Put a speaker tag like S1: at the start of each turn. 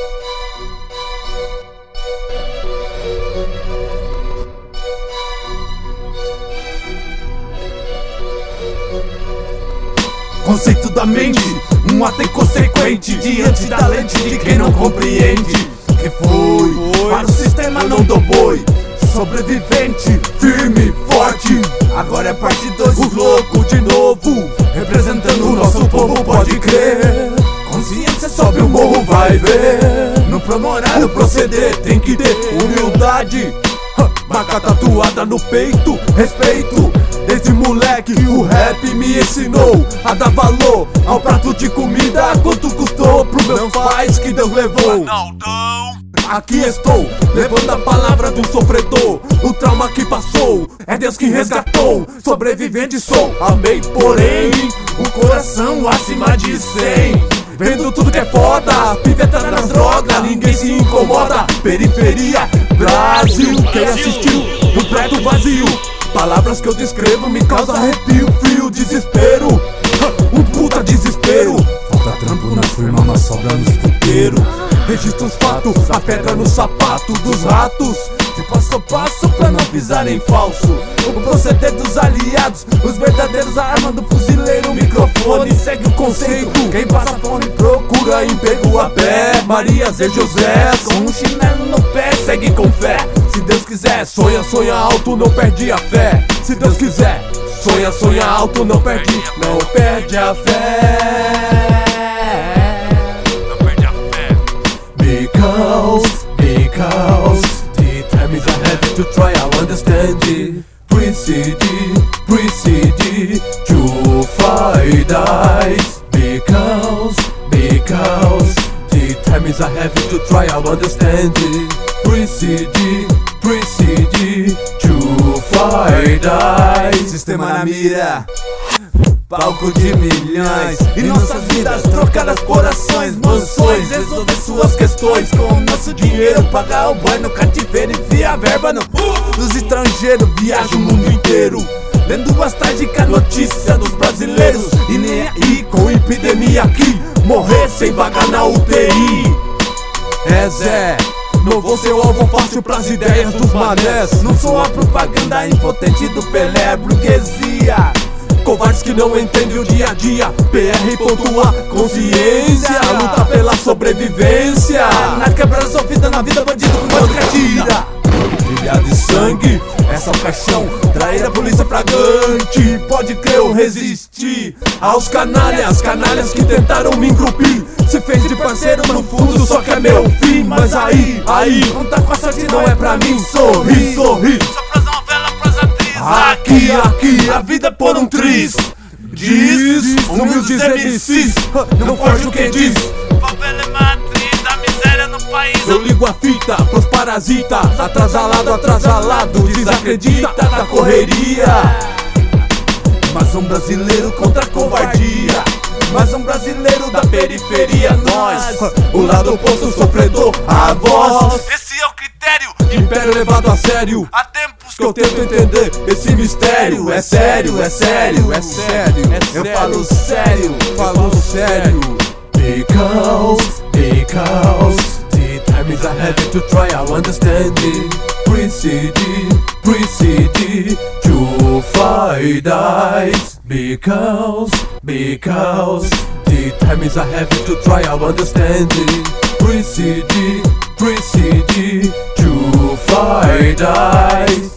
S1: Conceito da mente, um ato inconsequente diante da lente de quem não compreende. Que foi, para o sistema não dou boi. Sobrevivente, firme, forte. Agora é parte 2, os loucos de novo, representando o nosso povo, pode crer. Consciência sobe o morro, vai ver. No promorar o proceder tem que ter humildade. Marca tatuada no peito, respeito. Desde moleque o rap me ensinou a dar valor ao prato de comida. Quanto custou pro meus pais que Deus levou. Aqui estou, levando a palavra do sofredor. O trauma que passou, é Deus que resgatou. Sobrevivente sou, amei, porém o coração acima de 100. Vendo tudo que é foda, piveta nas drogas, ninguém se incomoda. Periferia, Brasil, quem assistiu no prédio vazio. Palavras que eu descrevo me causam arrepio, frio, desespero. Um puta desespero. Falta trampo na firma, mas sobra nos puteiros. Registro os fatos, a pedra no sapato dos ratos. De passo a passo pra não pisar em falso. O proceder dos aliados, os verdadeiros, a arma do fuzileiro. O microfone segue o conceito. Quem passa fome procura emprego a pé. Maria Zé José, com um chinelo no pé, segue com fé. Se Deus quiser, sonha, sonha alto, não perde a fé. Se Deus quiser, sonha, sonha alto, não perde a fé. Because the time is ahead to try to understand it. Precede to fight eyes. Because the time is ahead to try to understand it. Precede to fight eyes. Sistema na mira, palco de milhões, e nossas vidas trocadas por ações, mansões, resolver suas questões com o nosso dinheiro, pagar o boy no cativeiro, enfiar a verba dos estrangeiros, viaja o mundo inteiro, lendo as trágicas notícias dos brasileiros, e nem aí com epidemia aqui, morrer sem vaga na UTI. É Zé, não vou ser o alvo fácil pras ideias dos manés, não sou a propaganda impotente do Pelé, burguesia. Covardes que não entendem o dia a dia. PR pontua consciência, luta pela sobrevivência. Na quebrada sofrida, na vida bandido com mais que atira. Trilha de sangue, é só caixão. Trair a polícia fragante, pode crer eu resisti aos canalhas que tentaram me engrupir. Se fez de parceiro, no fundo só quer meu fim. Mas aí, contar com a sorte não é pra mim. Sorri. Só pras novelas, pras atrizes. Aqui, a vida é por um triz. Diz, humildes MCs, não foge o que diz.
S2: Favela é matriz da miséria no país.
S1: Eu ligo a fita pros parasitas. Atrasalado, desacredita da correria. Mas um brasileiro contra a covardia. Mas um brasileiro da periferia, nós. O lado oposto, o sofredor, a voz.
S2: Esse é o critério.
S1: Império levado a sério.
S2: Há tempos
S1: Que eu tento entender esse mistério. É sério. Eu falo sério. Because the time is ahead to try to understand it. Precede to fight eyes. Because the time is ahead to try to understand it. Precede to fight eyes.